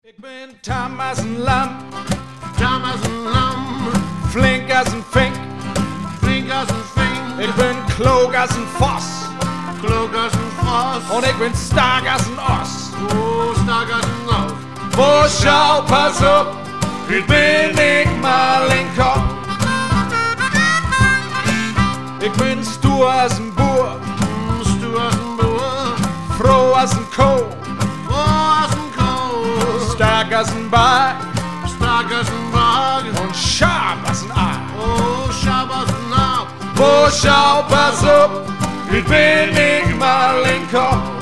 Ik ben tam als een lam, tam als een lam, flink als een vink, flink als een vink. Ik ben klog als een vos, klog als een vos. En ik ben stark als een os. Oh, stark als een os. Voor sjov, pas op, ik ben ikke malinker. Ik ben stor als en boer, stor als en boer. Vrå als en ko, vrå als en ko. Stærk als en bag, stark als en bag. Og sharp als en ar. Oh, sharp als en ar. Hvor sjov, pas op, ik ben ikke malinker.